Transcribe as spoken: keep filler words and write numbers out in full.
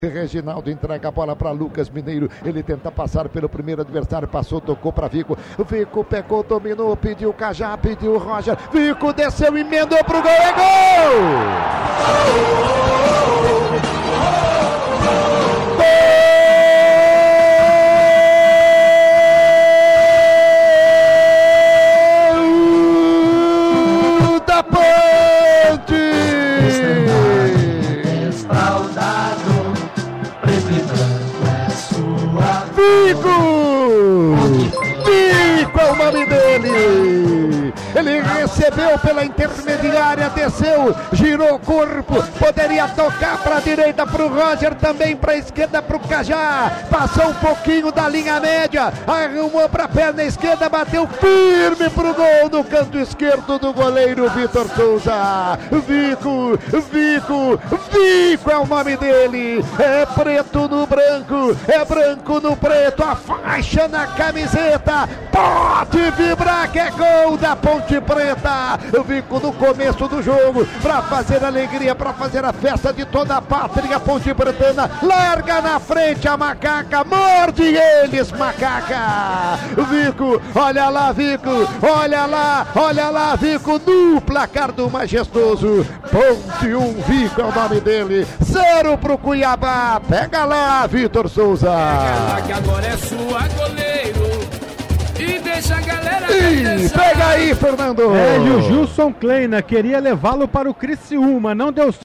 Reginaldo entrega a bola para Lucas Mineiro, ele tenta passar pelo primeiro adversário, passou, tocou para Vico, Vico pegou, dominou, pediu Cajá, pediu Roger, Vico desceu, emendou pro gol, é gol! Gol da Ponte! Vico! Vico é o nome dele! Ele recebeu pela intermediária, desceu, girou o corpo, poderia tocar para a direita para o Roger, também para a esquerda para o Cajá, passou um pouquinho da linha média, arrumou para a perna esquerda, bateu firme para o gol no canto esquerdo do goleiro Vitor Souza. Vico, Vico, Vico é o nome dele, é preto no branco, é branco no preto, a faixa na camiseta, pode vibrar que é gol da Ponte Preta. Vico no começo do jogo, para fazer alegria, para fazer a festa de toda a pátria Ponte Pretana, larga na frente a macaca, morde eles, macaca. Vico, olha lá, Vico, olha lá, olha lá, Vico, no placar do majestoso, Ponte um, Vico é o nome dele, zero pro Cuiabá, pega lá, Vitor Souza. Pega lá que agora é sua, goleiro. E deixa a galera Ih, pega aí, Fernando. É, e o Gilson Kleina queria levá-lo para o Criciúma, não deu certo.